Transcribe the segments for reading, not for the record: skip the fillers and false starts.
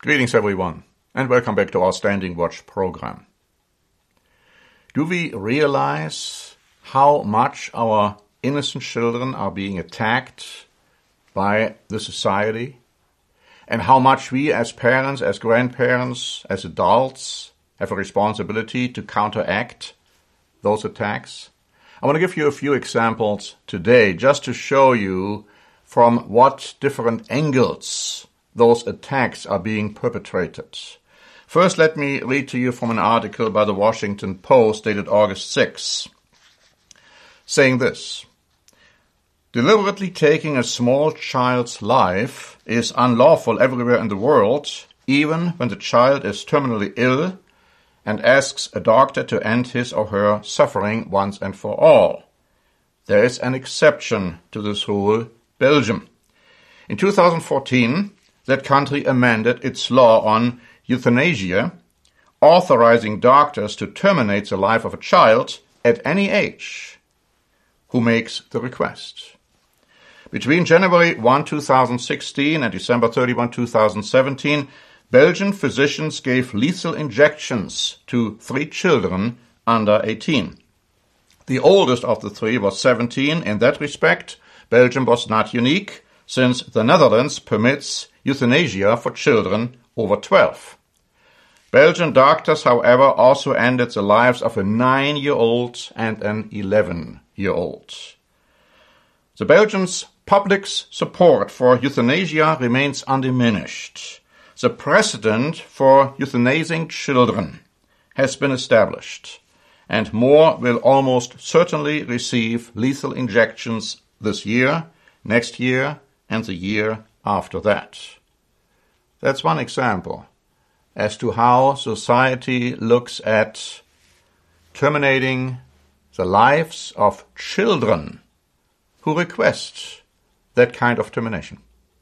Greetings everyone, and welcome back to our Standing Watch program. Do we realize how much our innocent children are being attacked by the society? And how much we as parents, as grandparents, as adults have a responsibility to counteract those attacks? I want to give you a few examples today just to show you from what different angles those attacks are being perpetrated. First, let me read to you from an article by the Washington Post dated August 6, saying this: deliberately taking a small child's life is unlawful everywhere in the world, even when the child is terminally ill and asks a doctor to end his or her suffering once and for all. There is an exception to this rule: Belgium. In 2014, that country amended its law on euthanasia, authorizing doctors to terminate the life of a child at any age who makes the request. Between January 1, 2016 and December 31, 2017, Belgian physicians gave lethal injections to 3 children under 18. The oldest of the 3 was 17. In that respect, Belgium was not unique, since the Netherlands permits euthanasia for children over 12. Belgian doctors, however, also ended the lives of a 9-year-old and an 11-year-old. The Belgians' public's support for euthanasia remains undiminished. The precedent for euthanizing children has been established, and more will almost certainly receive lethal injections this year, next year, and the year after that. That's one example as to how society looks at terminating the lives of children who request that kind of termination.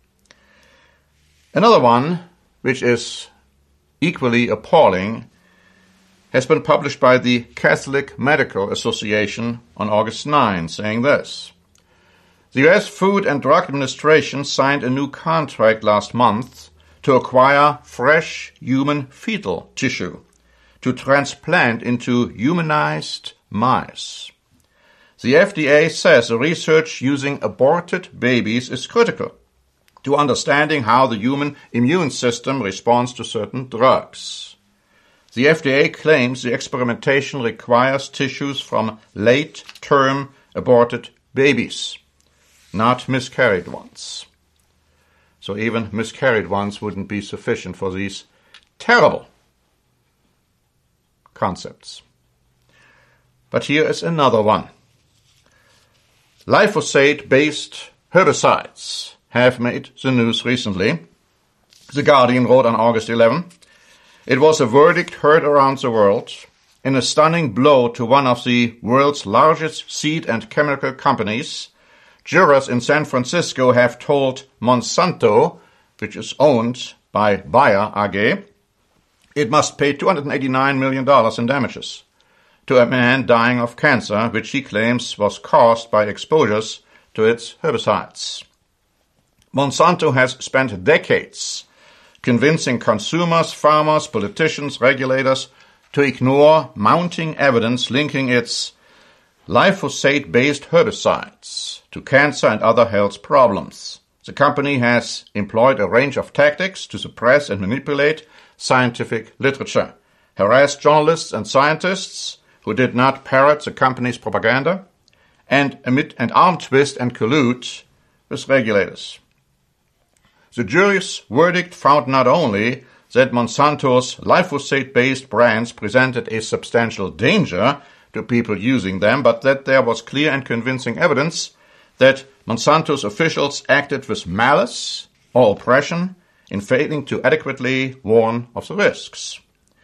Another one, which is equally appalling, has been published by the Catholic Medical Association on August 9, saying this: the U.S. Food and Drug Administration signed a new contract last month to acquire fresh human fetal tissue to transplant into humanized mice. The FDA says the research using aborted babies is critical to understanding how the human immune system responds to certain drugs. The FDA claims the experimentation requires tissues from late-term aborted babies, not miscarried ones. So even miscarried ones wouldn't be sufficient for these terrible concepts. But here is another one. Glyphosate-based herbicides have made the news recently. The Guardian wrote on August 11, it was a verdict heard around the world in a stunning blow to one of the world's largest seed and chemical companies. Jurors in San Francisco have told Monsanto, which is owned by Bayer AG, it must pay $289 million in damages to a man dying of cancer, which he claims was caused by exposures to its herbicides. Monsanto has spent decades convincing consumers, farmers, politicians, regulators to ignore mounting evidence linking its glyphosate-based herbicides to cancer and other health problems. The company has employed a range of tactics to suppress and manipulate scientific literature, harass journalists and scientists who did not parrot the company's propaganda, and arm twist and collude with regulators. The jury's verdict found not only that Monsanto's glyphosate-based brands presented a substantial danger to people using them, but that there was clear and convincing evidence that Monsanto's officials acted with malice or oppression in failing to adequately warn of the risks.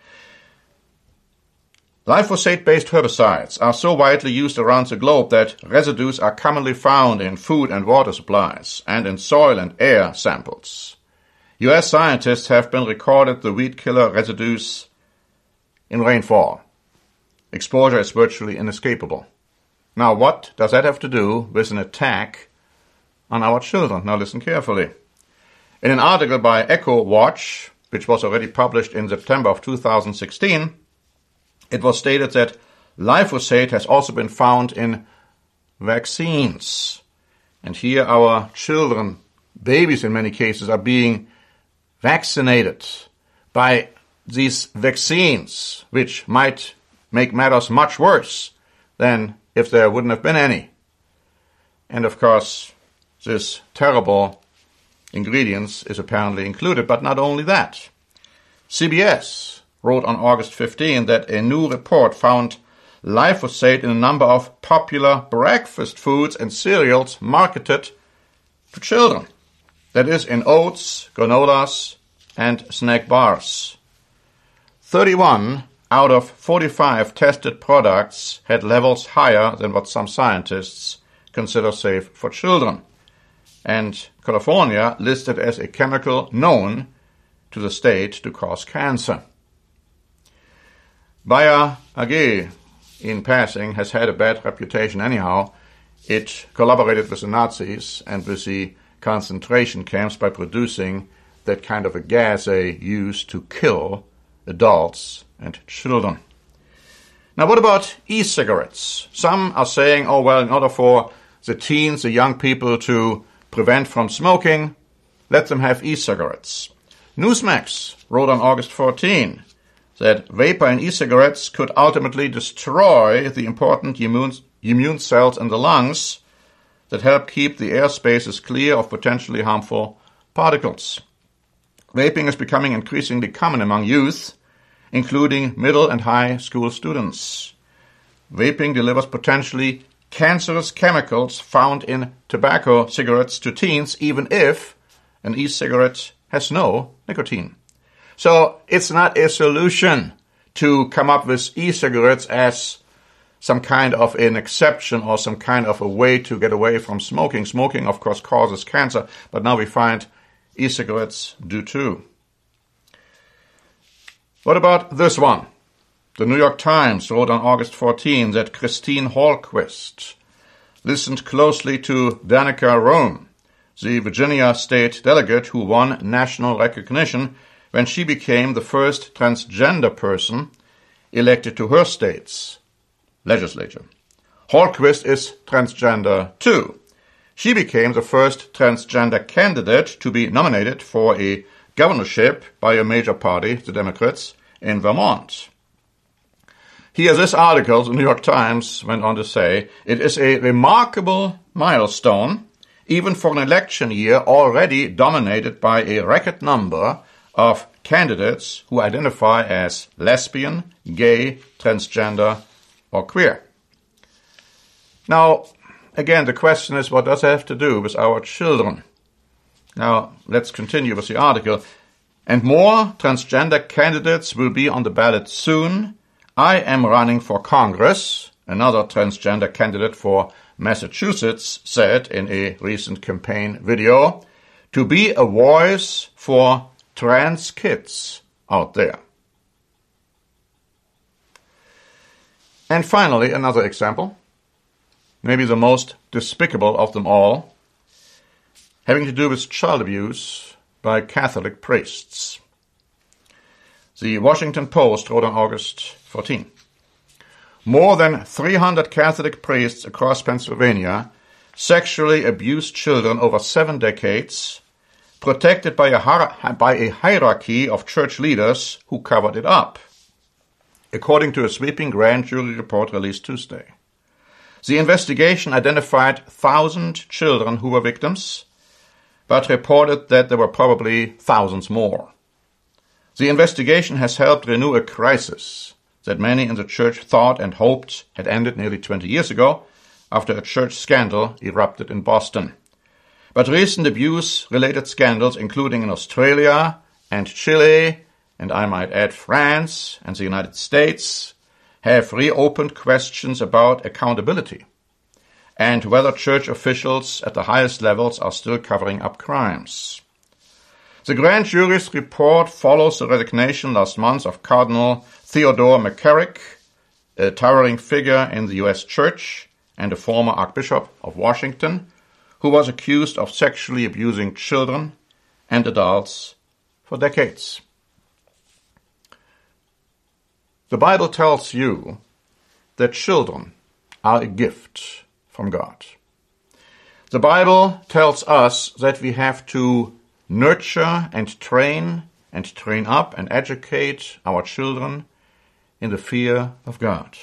Glyphosate-based herbicides are so widely used around the globe that residues are commonly found in food and water supplies and in soil and air samples. U.S. scientists have been recorded the weed killer residues in rainfall. Exposure is virtually inescapable. Now, what does that have to do with an attack on our children? Now listen carefully. In an article by EcoWatch, which was already published in September of 2016, it was stated that glyphosate has also been found in vaccines. And here our children, babies in many cases, are being vaccinated by these vaccines, which might make matters much worse than if there wouldn't have been any. And of course, this terrible ingredients is apparently included, but not only that. CBS wrote on August 15 that a new report found glyphosate in a number of popular breakfast foods and cereals marketed to children. That is, in oats, granolas, and snack bars. 31 out of 45 tested products had levels higher than what some scientists consider safe for children. And California listed as a chemical known to the state to cause cancer. Bayer AG, in passing, has had a bad reputation anyhow. It collaborated with the Nazis and with the concentration camps by producing that kind of a gas they used to kill adults and children. Now, what about e-cigarettes? Some are saying, oh, well, in order for the teens, the young people, to prevent from smoking, let them have e-cigarettes. Newsmax wrote on August 14 that vapor in e-cigarettes could ultimately destroy the important immune cells in the lungs that help keep the air spaces clear of potentially harmful particles. Vaping is becoming increasingly common among youth, including middle and high school students. Vaping delivers potentially cancerous chemicals found in tobacco cigarettes to teens, even if an e-cigarette has no nicotine. So it's not a solution to come up with e-cigarettes as some kind of an exception or some kind of a way to get away from smoking. Smoking, of course, causes cancer, but now we find e-cigarettes do too. What about this one? The New York Times wrote on August 14 that Christine Hallquist listened closely to Danica Roem, the Virginia state delegate who won national recognition when she became the first transgender person elected to her state's legislature. Hallquist is transgender too. She became the first transgender candidate to be nominated for a governorship by a major party, the Democrats, in Vermont. Here, this article, the New York Times, went on to say, it is a remarkable milestone, even for an election year already dominated by a record number of candidates who identify as lesbian, gay, transgender, or queer. Now, again, the question is, what does it have to do with our children? Now, let's continue with the article. And more transgender candidates will be on the ballot soon. I am running for Congress, another transgender candidate for Massachusetts said in a recent campaign video, to be a voice for trans kids out there. And finally, another example, maybe the most despicable of them all, having to do with child abuse by Catholic priests. The Washington Post wrote on August 14. More than 300 Catholic priests across Pennsylvania sexually abused children over 7 decades, protected by a hierarchy of church leaders who covered it up, according to a sweeping grand jury report released Tuesday. The investigation identified 1,000 children who were victims, but reported that there were probably thousands more. The investigation has helped renew a crisis that many in the church thought and hoped had ended nearly 20 years ago after a church scandal erupted in Boston. But recent abuse-related scandals, including in Australia and Chile, and I might add France and the United States, have reopened questions about accountability and whether church officials at the highest levels are still covering up crimes. The grand jury's report follows the resignation last month of Cardinal Theodore McCarrick, a towering figure in the U.S. Church and a former Archbishop of Washington, who was accused of sexually abusing children and adults for decades. The Bible tells you that children are a gift from God. The Bible tells us that we have to nurture and train up and educate our children in the fear of God.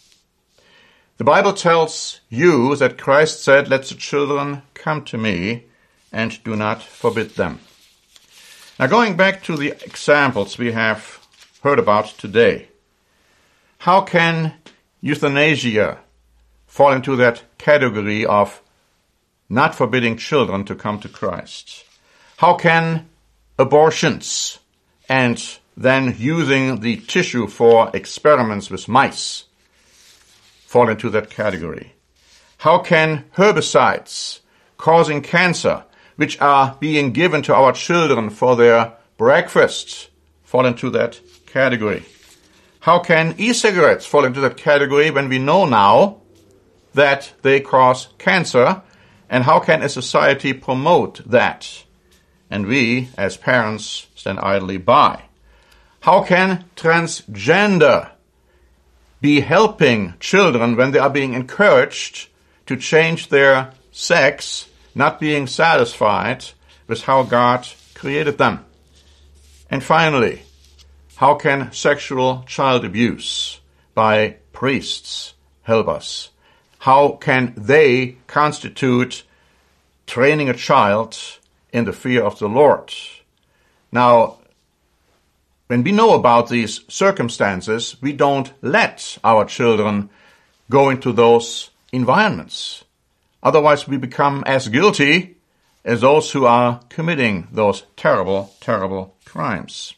The Bible tells you that Christ said, "Let the children come to me and do not forbid them." Now, going back to the examples we have heard about today, how can euthanasia fall into that category of not forbidding children to come to Christ? How can abortions and then using the tissue for experiments with mice fall into that category? How can herbicides causing cancer, which are being given to our children for their breakfast, fall into that category? How can e-cigarettes fall into that category when we know now that they cause cancer? And how can a society promote that? And we, as parents, stand idly by. How can transgender be helping children when they are being encouraged to change their sex, not being satisfied with how God created them? And finally, how can sexual child abuse by priests help us? How can they constitute training a child in the fear of the Lord? Now, when we know about these circumstances, we don't let our children go into those environments. Otherwise, we become as guilty as those who are committing those terrible, terrible crimes.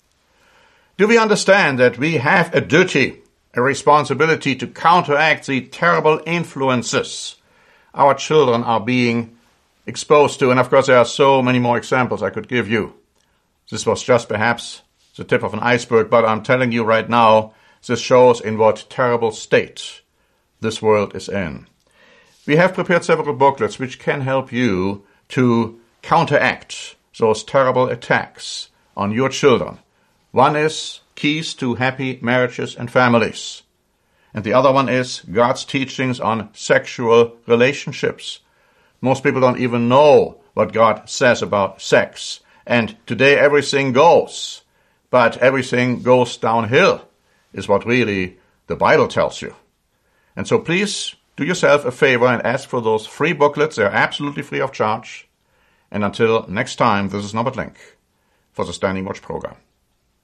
Do we understand that we have a duty, a responsibility to counteract the terrible influences our children are being exposed to? And of course, there are so many more examples I could give you. This was just perhaps the tip of an iceberg, but I'm telling you right now, this shows in what terrible state this world is in. We have prepared several booklets which can help you to counteract those terrible attacks on your children. One is Keys to Happy Marriages and Families. And the other one is God's teachings on sexual relationships. Most people don't even know what God says about sex. And today everything goes. But everything goes downhill, is what really the Bible tells you. And so please do yourself a favor and ask for those free booklets. They're absolutely free of charge. And until next time, this is Norbert Link for the Standing Watch program.